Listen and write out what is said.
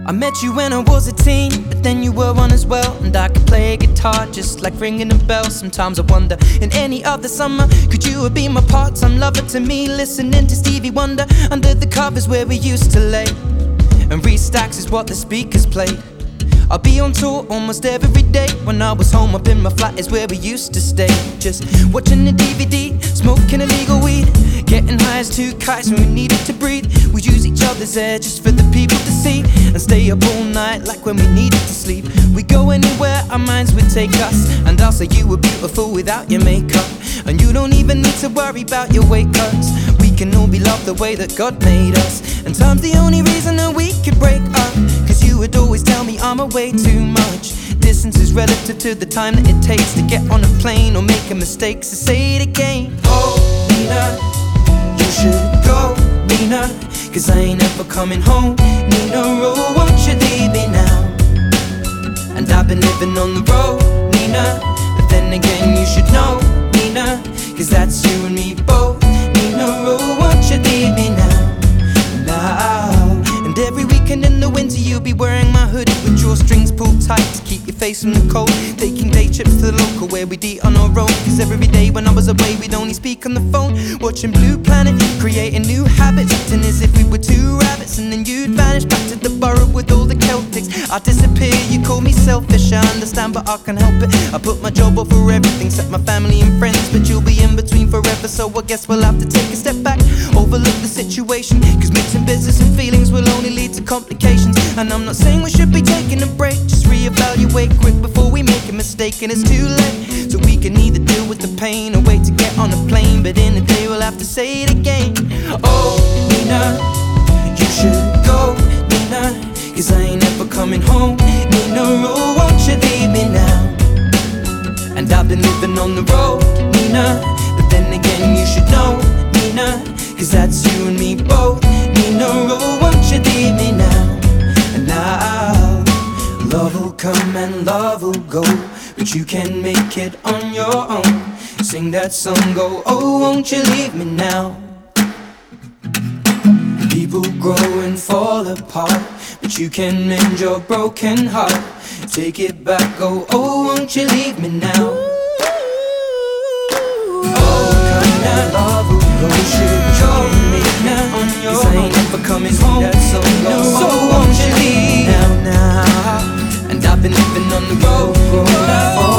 I met you when I was a teen, but then you were one as well. And I could play a guitar just like ringing a bell. Sometimes I wonder, in any other summer, could you have been my part-time lover to me? Listening to Stevie Wonder under the covers where we used to lay, and Restacks is what the speakers played. I'll be on tour almost every day. When I was home up in my flat is where we used to stay, just watching the DVD, smoking illegal weed, getting high as two kites when we needed to breathe. We'd use each other's air just for the people to see, and stay up all night like when we needed to sleep. We'd go anywhere our minds would take us, and I'll say you were beautiful without your makeup, and you don't even need to worry about your weight cuts. We can all be loved the way that God made us, and time's the only reason that we could break up. Cause you would always tell me I'm away too much. Distance is relative to the time that it takes to get on a plane or make a mistake, so say it again. Oh, Nina, you should go, Nina, cause I ain't ever coming home. Nina, oh, won't you leave me now? And I've been living on the road, Nina, but then again you should know, Nina, cause that's you and me both. Nina, oh, won't you leave me now? And every weekend in the winter you'll be wearing my hoodie with drawstrings pulled tight to keep your face from the cold. Taking day trips to the local where we'd eat on our own, cause every day when I was away we'd only speak on the phone. Watching Blue Planet, creating new habits, acting as if we were two rabbits, and then you'd vanish back to the borough with all the Celtics. I'd disappear, you call me selfish, I understand but I can't help it. I put my job over everything except my family and friends, but you'll be in between forever, so I guess we'll have to take a step back, overlook the situation, cause mixing business and feelings will only lead to complications. And I'm not saying we should be taking a break, just reevaluate quick before we make a mistake and it's too late. So we can either deal with the pain or wait to get on a plane, but in a day we'll have to say it again. Oh, Nina, you should go, Nina, cause I ain't ever coming home. Nina, oh, won't you leave me now? And I've been living on the road, Nina, but then again you should know, Nina, cause that's you and me both. Nina, oh, won't you leave me now? And now love will come and love will go, but you can make it on your own. Sing that song, go, oh, won't you leave me now? People grow and fall apart, but you can mend your broken heart. Take it back, go, oh, won't you leave me now? Oh, come now, love will go, you should go now on your own. 'Cause I ain't never coming home, that song goes, so won't you leave now? And I've been living on the road,